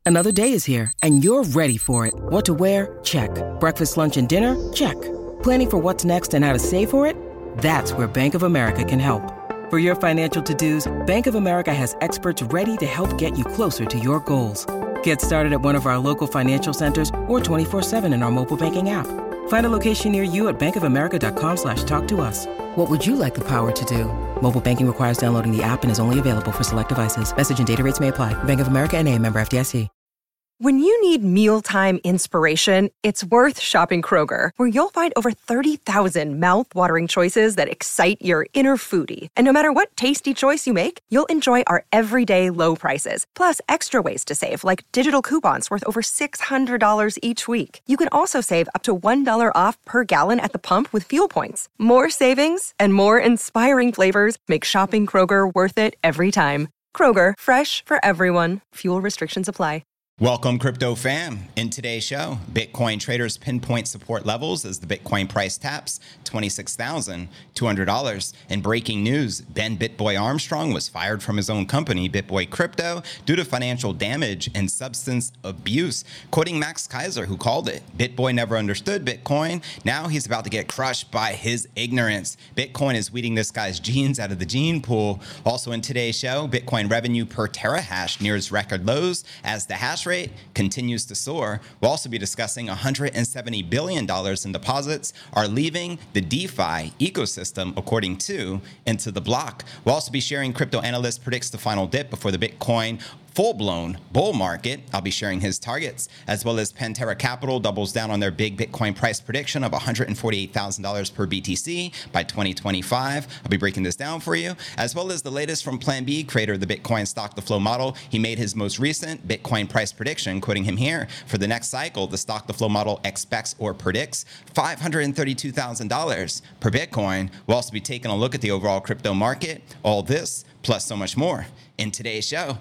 Another day is here, and you're ready for it. What to wear? Check. Breakfast, lunch, and dinner? Check. Planning for what's next and how to save for it? That's where Bank of America can help. For your financial to-dos, Bank of America has experts ready to help get you closer to your goals. Get started at one of our local financial centers or 24/7 in our mobile banking app. Find a location near you at bankofamerica.com/talktous. What would you like the power to do? Mobile banking requires downloading the app and is only available for select devices. Message and data rates may apply. Bank of America N.A., member FDIC. When you need mealtime inspiration, it's worth shopping Kroger, where you'll find over 30,000 mouth-watering choices that excite your inner foodie. And no matter what tasty choice you make, you'll enjoy our everyday low prices, plus extra ways to save, like digital coupons worth over $600 each week. You can also save up to $1 off per gallon at the pump with fuel points. More savings and more inspiring flavors make shopping Kroger worth it every time. Kroger, fresh for everyone. Fuel restrictions apply. Welcome, crypto fam. In today's show, Bitcoin traders pinpoint support levels as the Bitcoin price taps $26,200. In breaking news, Ben BitBoy Armstrong was fired from his own company, BitBoy Crypto, due to financial damage and substance abuse. Quoting Max Keiser, who called it, "BitBoy never understood Bitcoin. Now he's about to get crushed by his ignorance. Bitcoin is weeding this guy's genes out of the gene pool." Also in today's show, Bitcoin revenue per terahash nears record lows as the hash rate continues to soar. We'll also be discussing $170 billion in deposits are leaving the DeFi ecosystem, according to Into the Block. We'll also be sharing Crypto Analyst predicts the final dip before the Bitcoin full-blown bull market. I'll be sharing his targets, as well as Pantera Capital doubles down on their big Bitcoin price prediction of $148,000 per BTC by 2025. I'll be breaking this down for you, as well as the latest from Plan B, creator of the Bitcoin stock-to-flow model. He made his most recent Bitcoin price prediction, quoting him here, for the next cycle, the stock-to-flow model expects or predicts $532,000 per Bitcoin. We'll also be taking a look at the overall crypto market, all this, plus so much more in today's show.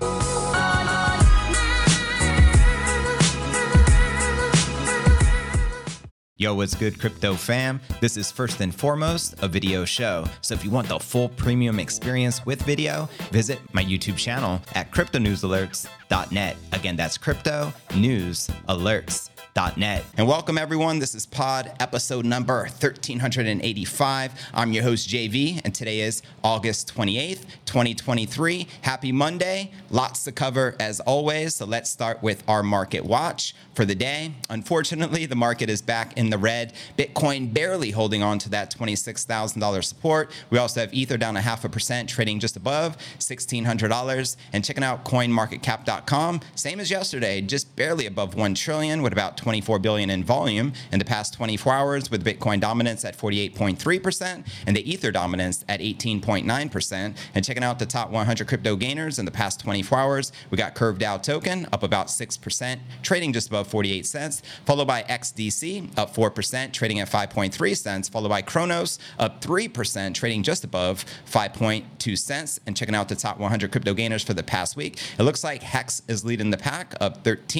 Yo, what's good, crypto fam? This is first and foremost a video show. So if you want the full premium experience with video, visit my YouTube channel at cryptonewsalerts.net. Again, that's cryptonewsalerts.net. And welcome everyone. This is pod episode number 1385. I'm your host JV, and today is August 28th, 2023. Happy Monday. Lots to cover as always. So let's start with our market watch for the day. Unfortunately, the market is back in the red. Bitcoin barely holding on to that $26,000 support. We also have Ether down 0.5%, trading just above $1,600. And checking out coinmarketcap.com, same as yesterday, just barely above 1 trillion with about 24 billion in volume in the past 24 hours, with Bitcoin dominance at 48.3% and the Ether dominance at 18.9%. And checking out the top 100 crypto gainers in the past 24 hours, we got Curve DAO token up about 6%, trading just above 48 cents, followed by XDC up 4%, trading at 5.3 cents, followed by Kronos up 3%, trading just above 5.2 cents. And checking out the top 100 crypto gainers for the past week, it looks like Hex is leading the pack up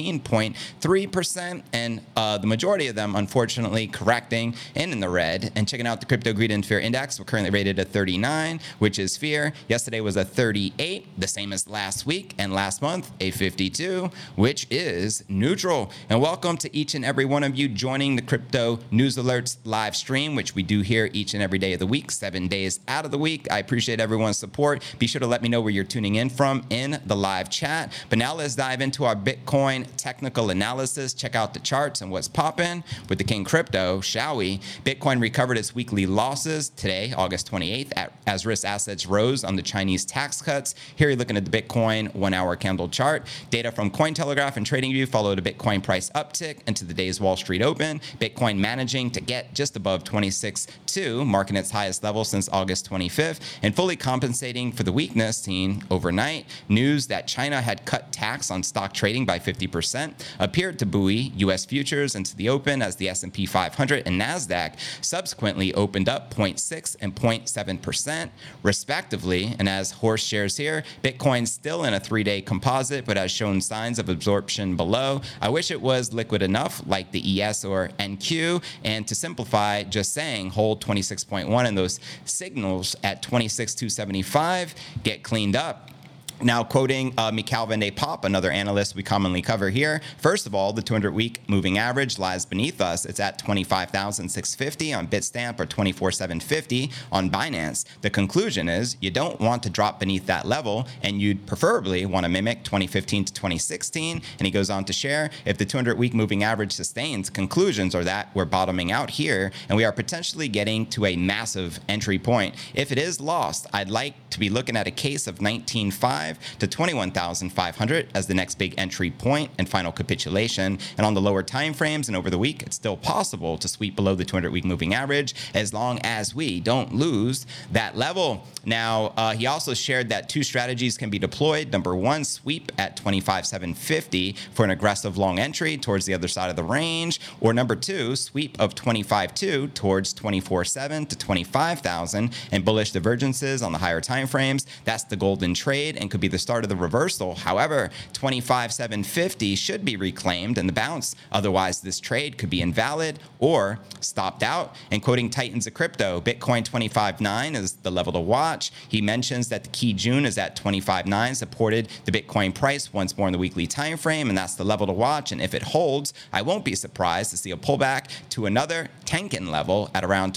13.3%. And the majority of them, unfortunately, correcting and in the red. And checking out the Crypto Greed and Fear Index, we're currently rated at 39, which is fear. Yesterday was a 38, the same as last week, and last month, a 52, which is neutral. And welcome to each and every one of you joining the Crypto News Alerts live stream, which we do here each and every day of the week, 7 days out of the week. I appreciate everyone's support. Be sure to let me know where you're tuning in from in the live chat. But now let's dive into our Bitcoin technical analysis. Check out the charts and what's popping with the King Crypto, shall we? Bitcoin recovered its weekly losses today, August 28th, as risk assets rose on the Chinese tax cuts. Here you're looking at the Bitcoin 1-hour candle chart. Data from Cointelegraph and TradingView followed a Bitcoin price uptick into the day's Wall Street open. Bitcoin managing to get just above 26.2, marking its highest level since August 25th, and fully compensating for the weakness seen overnight. News that China had cut tax on stock trading by 50% appeared to buoy U.S. futures into the open as the S&P 500 and NASDAQ subsequently opened up 0.6 and 0.7% respectively. And as horse shares here, Bitcoin still in a 3-day composite, but has shown signs of absorption below. I wish it was liquid enough like the ES or NQ. And to simplify, just saying hold 26.1 and those signals at 26,275 get cleaned up. Now, quoting Mikhail Van de Poppe, another analyst we commonly cover here, first of all, the 200-week moving average lies beneath us. It's at 25,650 on Bitstamp or 24,750 on Binance. The conclusion is you don't want to drop beneath that level, and you'd preferably want to mimic 2015 to 2016. And he goes on to share, if the 200-week moving average sustains, conclusions are that we're bottoming out here, and we are potentially getting to a massive entry point. If it is lost, I'd like to be looking at a case of 19.5 to 21,500 as the next big entry point and final capitulation. And on the lower time frames and over the week, it's still possible to sweep below the 200-week moving average as long as we don't lose that level. Now, he also shared that two strategies can be deployed. Number one, sweep at 25,750 for an aggressive long entry towards the other side of the range. Or number two, sweep of 25.2 towards 24.7 to 25,000 and bullish divergences on the higher time frames. That's the golden trade and could be the start of the reversal. However, 25,750 should be reclaimed in the bounce. Otherwise, this trade could be invalid or stopped out. And quoting Titans of Crypto, Bitcoin 25.9 is the level to watch. He mentions that the key June is at 25.9, supported the Bitcoin price once more in the weekly time frame, and that's the level to watch. And if it holds, I won't be surprised to see a pullback to another Tenkan level at around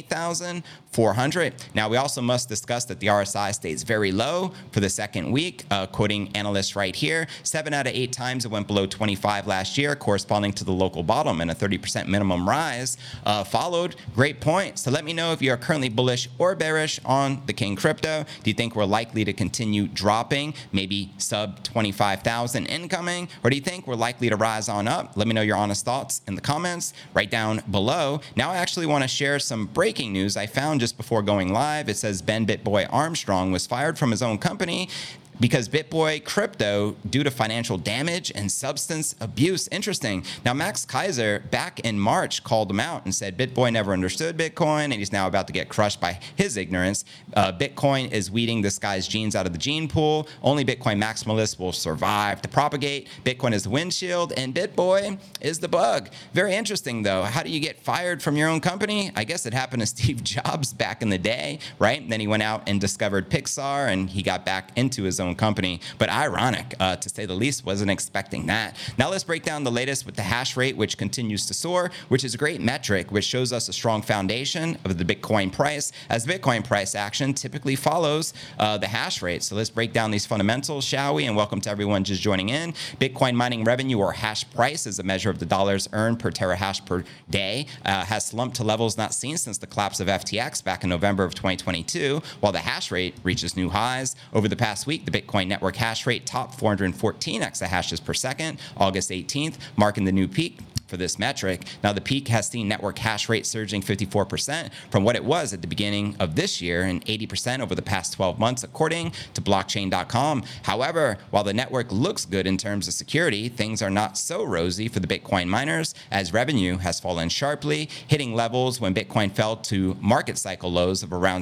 28,400. Now, we also must discuss that the RSI stays very low for the second week, quoting analysts right here. 7 out of 8 times it went below 25 last year, corresponding to the local bottom, and a 30% minimum rise followed. Great point. So let me know if you are currently bullish or bearish on the King Crypto. Do you think we're likely to continue dropping, maybe sub 25,000 incoming, or do you think we're likely to rise on up? Let me know your honest thoughts in the comments right down below. Now, I actually want to share some breaking news I found just before going live. It says Ben BitBoy Armstrong was fired from his own company because BitBoy Crypto due to financial damage and substance abuse. Interesting. Now, Max Kaiser back in March called him out and said BitBoy never understood Bitcoin, and he's now about to get crushed by his ignorance. Bitcoin is weeding this guy's genes out of the gene pool. Only Bitcoin maximalists will survive to propagate. Bitcoin is the windshield, and BitBoy is the bug. Very interesting, though. How do you get fired from your own company? I guess it happened to Steve Jobs back in the day, right? Then he went out and discovered Pixar, and he got back into his own company, but ironic to say the least. Wasn't expecting that. Now let's break down the latest with the hash rate, which continues to soar, which is a great metric, which shows us a strong foundation of the Bitcoin price, as Bitcoin price action typically follows the hash rate. So let's break down these fundamentals, shall we? And welcome to everyone just joining in. Bitcoin mining revenue, or hash price, is a measure of the dollars earned per terahash per day, has slumped to levels not seen since the collapse of FTX back in November of 2022, while the hash rate reaches new highs. Over the past week, the Bitcoin network hash rate topped 414 exahashes per second, August 18th, marking the new peak for this metric. Now, the peak has seen network hash rate surging 54% from what it was at the beginning of this year and 80% over the past 12 months, according to blockchain.com. However, while the network looks good in terms of security, things are not so rosy for the Bitcoin miners, as revenue has fallen sharply, hitting levels when Bitcoin fell to market cycle lows of around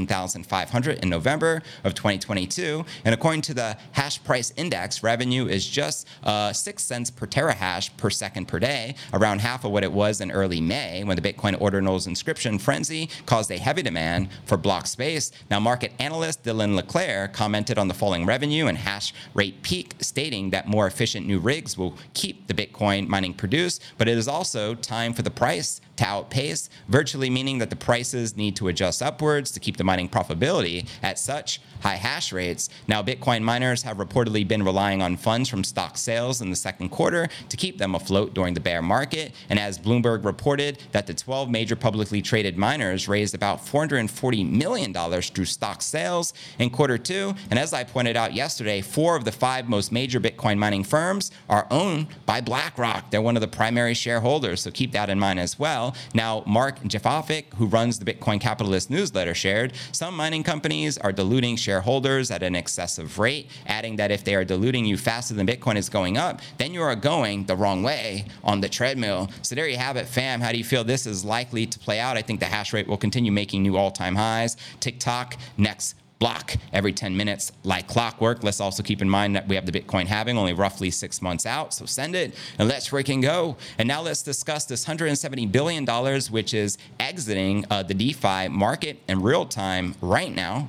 16,500 in November of 2022. And according to the hash price index, revenue is just 6 cents per terahash per second per day, around half of what it was in early May when the Bitcoin ordinals inscription frenzy caused a heavy demand for block space. Now, market analyst Dylan LeClaire commented on the falling revenue and hash rate peak, stating that more efficient new rigs will keep the Bitcoin mining produced, but it is also time for the price to outpace, virtually meaning that the prices need to adjust upwards to keep the mining profitability at such high hash rates. Now, Bitcoin miners have reportedly been relying on funds from stock sales in the second quarter to keep them afloat during the bear market. And as Bloomberg reported that the 12 major publicly traded miners raised about $440 million through stock sales in quarter two. And as I pointed out yesterday, 4 of the 5 most major Bitcoin mining firms are owned by BlackRock. They're one of the primary shareholders, so keep that in mind as well. Now, Mark Jafafik, who runs the Bitcoin Capitalist newsletter, shared some mining companies are diluting shareholders at an excessive rate, adding that if they are diluting you faster than Bitcoin is going up, then you are going the wrong way on the treadmill. So there you have it, fam. How do you feel this is likely to play out? I think the hash rate will continue making new all-time highs. TikTok next block every 10 minutes like clockwork. Let's also keep in mind that we have the Bitcoin halving only roughly 6 months out. So send it and let's freaking go. And now let's discuss this $170 billion, which is exiting the DeFi market in real time right now, which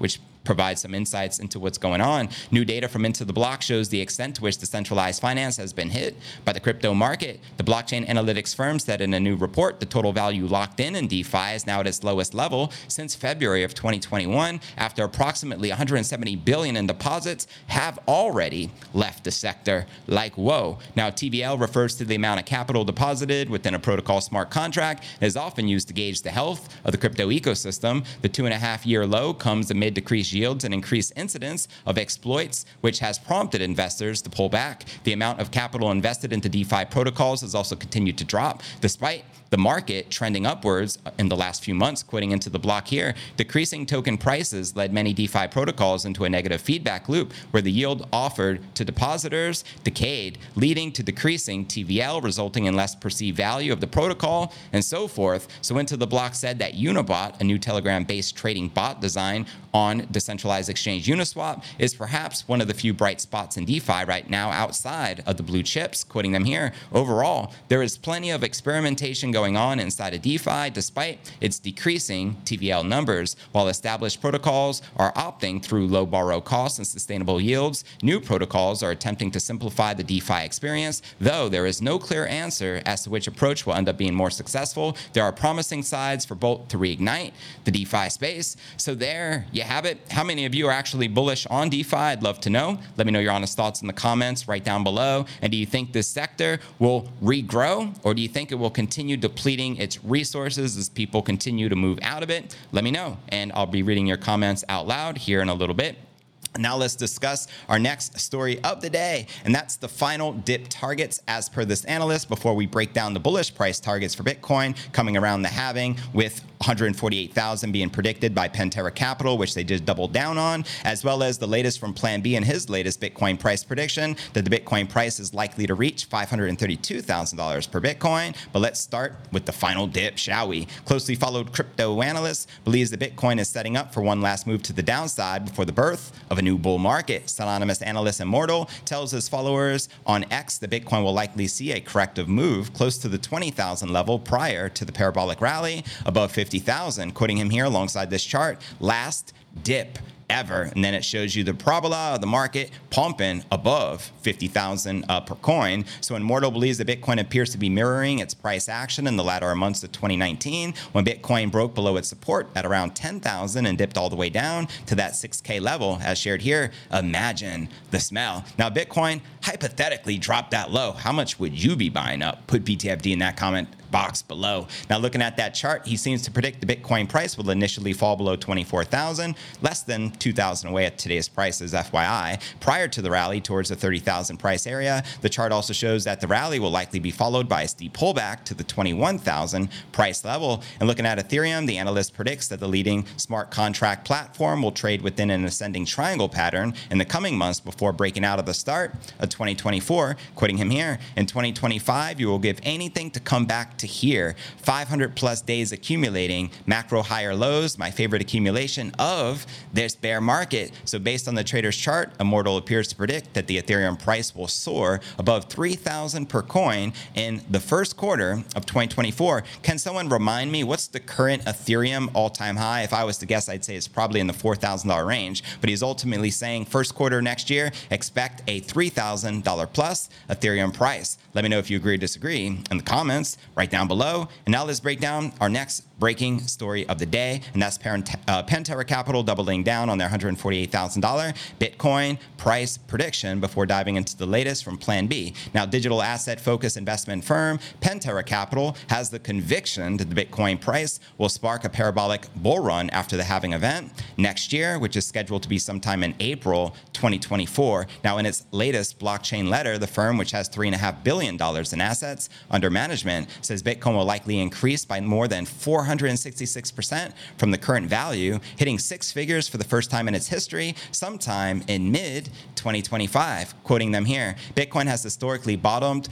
provide some insights into what's going on. New data from Into the Block shows the extent to which decentralized finance has been hit by the crypto market. The blockchain analytics firm said in a new report the total value locked in DeFi is now at its lowest level since February of 2021, after approximately 170 billion in deposits have already left the sector. Like, whoa. Now, TVL refers to the amount of capital deposited within a protocol smart contract and is often used to gauge the health of the crypto ecosystem. The 2.5-year low comes amid decreased yields and increased incidence of exploits, which has prompted investors to pull back. The amount of capital invested into DeFi protocols has also continued to drop, despite the market trending upwards in the last few months. Quoting Into the Block here, decreasing token prices led many DeFi protocols into a negative feedback loop where the yield offered to depositors decayed, leading to decreasing TVL, resulting in less perceived value of the protocol, and so forth. So Into the Block said that Unibot, a new Telegram-based trading bot design on decentralized exchange Uniswap, is perhaps one of the few bright spots in DeFi right now outside of the blue chips. Quoting them here, overall, there is plenty of experimentation going on inside of DeFi despite its decreasing TVL numbers. While established protocols are opting through low borrow costs and sustainable yields, new protocols are attempting to simplify the DeFi experience. Though there is no clear answer as to which approach will end up being more successful, there are promising sides for both to reignite the DeFi space. So there you have it. How many of you are actually bullish on DeFi? I'd love to know. Let me know your honest thoughts in the comments right down below. And do you think this sector will regrow, or do you think it will continue depleting its resources as people continue to move out of it? Let me know, and I'll be reading your comments out loud here in a little bit. Now let's discuss our next story of the day, and that's the final dip targets as per this analyst before we break down the bullish price targets for Bitcoin coming around the halving, with 148,000 being predicted by Pantera Capital, which they just doubled down on, as well as the latest from Plan B and his latest Bitcoin price prediction that the Bitcoin price is likely to reach $532,000 per Bitcoin. But let's start with the final dip, shall we? Closely followed crypto analyst believes that Bitcoin is setting up for one last move to the downside before the birth of a new bull market. Synonymous analyst Immortal tells his followers on X that Bitcoin will likely see a corrective move close to the 20,000 level prior to the parabolic rally above 50,000. Quoting him here alongside this chart, last dip ever. And then it shows you the parabola of the market pumping above 50,000 per coin. So Immortal believes that Bitcoin appears to be mirroring its price action in the latter months of 2019, when Bitcoin broke below its support at around 10,000 and dipped all the way down to that 6K level as shared here. Imagine the smell. Now Bitcoin hypothetically dropped that low. How much would you be buying up? Put BTFD in that comment box below. Now looking at that chart, he seems to predict the Bitcoin price will initially fall below 24,000, less than 2,000 away at today's prices, FYI, prior to the rally towards the 30,000 price area. The chart also shows that the rally will likely be followed by a steep pullback to the 21,000 price level. And looking at Ethereum, the analyst predicts that the leading smart contract platform will trade within an ascending triangle pattern in the coming months before breaking out of the start of 2024. Quoting him here, in 2025, you will give anything to come back to here. 500 plus days accumulating macro higher lows, my favorite accumulation of this bear market. So based on the trader's chart, Immortal appears to predict that the Ethereum price will soar above 3,000 per coin in the first quarter of 2024. Can someone remind me what's the current Ethereum all-time high? If I was to guess, I'd say it's probably in the $4,000 range, but he's ultimately saying first quarter next year, expect a $3,000 plus Ethereum price. Let me know if you agree or disagree in the comments right down below. And now let's break down our next breaking story of the day, and that's Pantera Capital doubling down on their $148,000 Bitcoin price prediction before diving into the latest from Plan B. Now, digital asset-focused investment firm Pantera Capital has the conviction that the Bitcoin price will spark a parabolic bull run after the halving event next year, which is scheduled to be sometime in April 2024. Now, in its latest blockchain letter, the firm, which has $3.5 billion in assets under management, says Bitcoin will likely increase by more than 466% from the current value, hitting six figures for the first time in its history sometime in mid-2025. Quoting them here, Bitcoin has historically bottomed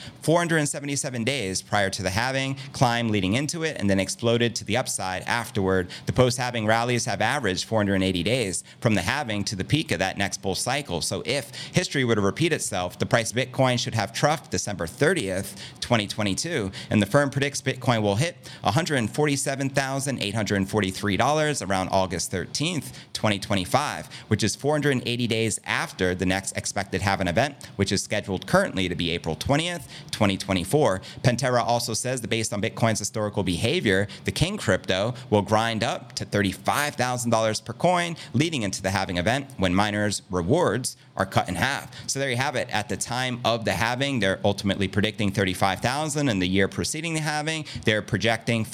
477 days prior to the halving, climbed leading into it, and then exploded to the upside afterward. The post-halving rallies have averaged 480 days from the halving to the peak of that next bull cycle. So if history were to repeat itself, the price of Bitcoin should have troughed December 30th, 2022, and the firm predicts Bitcoin will hit $147,000 $27,843 around August 13th, 2025, which is 480 days after the next expected halving event, which is scheduled currently to be April 20th, 2024. Pantera also says that based on Bitcoin's historical behavior, the King crypto will grind up to $35,000 per coin leading into the halving event when miners' rewards are cut in half. So there you have it. At the time of the halving, they're ultimately predicting 35,000. In the year preceding the halving, they're projecting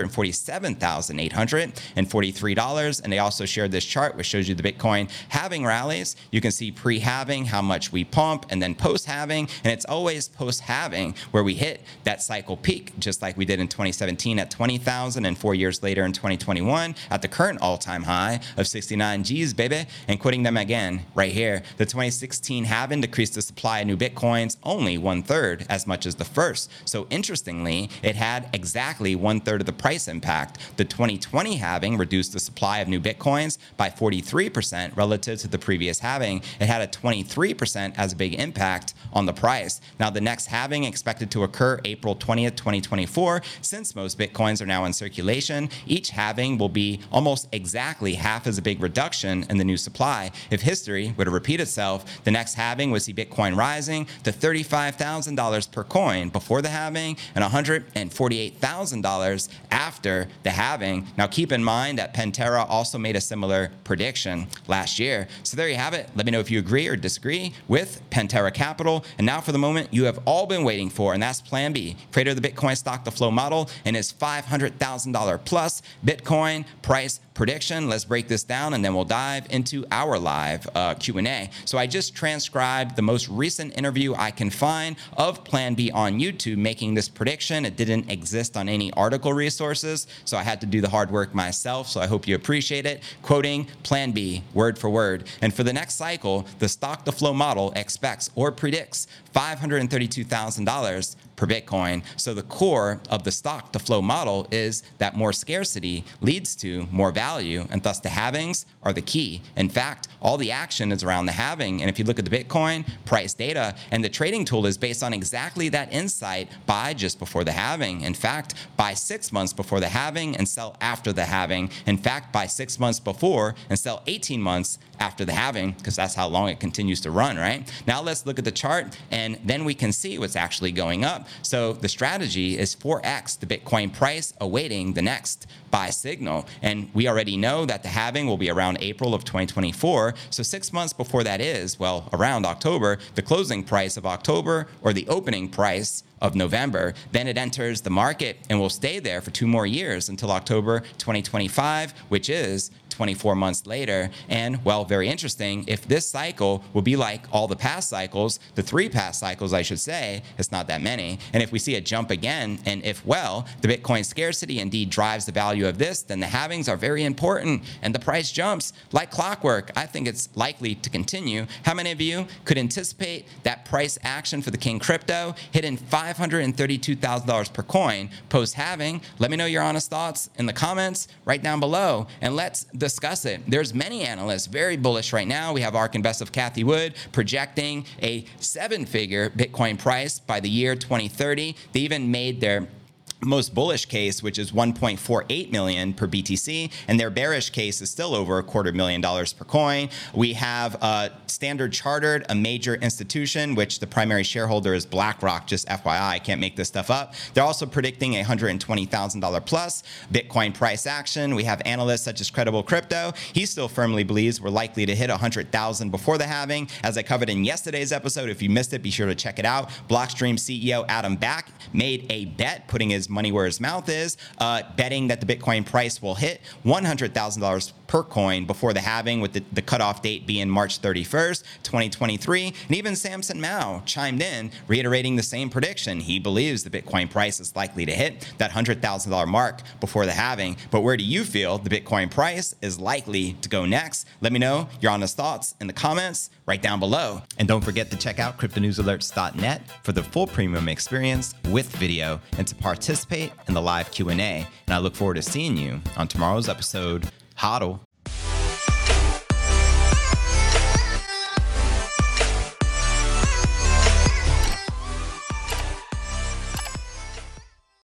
$147,843. And they also shared this chart, which shows you the Bitcoin halving rallies. You can see pre-halving how much we pump, and then post-halving. And it's always post-halving where we hit that cycle peak, just like we did in 2017 at 20,000, and 4 years later in 2021 at the current all-time high of 69 G's, baby. And quoting them again right here, the 2016 halving decreased the supply of new Bitcoins only 1/3 as much as the first. So interestingly, it had exactly 1/3 of the price impact. The 2020 halving reduced the supply of new Bitcoins by 43% relative to the previous halving. It had a 23% as a big impact on the price. Now, the next halving expected to occur April 20th, 2024. Since most Bitcoins are now in circulation, each halving will be almost exactly half as a big reduction in the new supply. If history were to repeat itself, the next halving would see Bitcoin rising to $35,000 per coin before the halving and $148,000 after the halving. Now, keep in mind that Pantera also made a similar prediction last year. So there you have it. Let me know if you agree or disagree with Pantera Capital. And now for the moment you have all been waiting for, and that's Plan B, creator of the Bitcoin stock to flow model and his $500,000 plus Bitcoin price prediction. Let's break this down and then we'll dive into our live Q&A. So I just transcribed the most recent interview I can find of Plan B on YouTube making this prediction. It didn't exist on any article resources, so I had to do the hard work myself, so I hope you appreciate it. Quoting Plan B word for word. And for the next cycle, the stock to flow model expects or predicts $532,000 per Bitcoin. So the core of the stock to flow model is that more scarcity leads to more value, and thus the halvings are the key. In fact, all the action is around the halving. And if you look at the Bitcoin price data, and the trading tool is based on exactly that insight, buy just before the halving. In fact, buy 6 months before the halving and sell after the halving. In fact, buy 6 months before and sell 18 months after the halving, because that's how long it continues to run, right? Now let's look at the chart, and then we can see what's actually going up. So the strategy is 4x the Bitcoin price awaiting the next buy signal. And we already know that the halving will be around April of 2024. So 6 months before that is, well, around October, the closing price of October or the opening price of November. Then it enters the market and will stay there for 2 more years until October 2025, which is 24 months later. And, well, very interesting, if this cycle will be like all the past cycles, the 3 past cycles, I should say, it's not that many. And if we see a jump again, and if, well, the Bitcoin scarcity indeed drives the value of this, then the halvings are very important and the price jumps like clockwork. I think it's likely to continue. How many of you could anticipate that price action for the King crypto hitting $532,000 per coin post-halving? Let me know your honest thoughts in the comments right down below, and let's discuss it. There's many analysts very bullish right now. We have ARK Invest of Cathie Wood projecting a 7-figure Bitcoin price by the year 2030. They even made their most bullish case, which is $1.48 million per BTC, and their bearish case is still over $250,000 per coin. We have Standard Chartered, a major institution, which the primary shareholder is BlackRock, just FYI, I can't make this stuff up. They're also predicting a $120,000 plus Bitcoin price action. We have analysts such as Credible Crypto. He still firmly believes we're likely to hit 100,000 before the halving. As I covered in yesterday's episode, if you missed it, be sure to check it out. Blockstream CEO Adam Back made a bet, putting his money where his mouth is, betting that the Bitcoin price will hit $100,000 per coin before the halving, with the cutoff date being March 31st, 2023. And even Samson Mow chimed in, reiterating the same prediction. He believes the Bitcoin price is likely to hit that $100,000 mark before the halving. But where do you feel the Bitcoin price is likely to go next? Let me know your honest thoughts in the comments right down below. And don't forget to check out cryptonewsalerts.net for the full premium experience with video and to participate in the live Q&A. And I look forward to seeing you on tomorrow's episode. Hodl.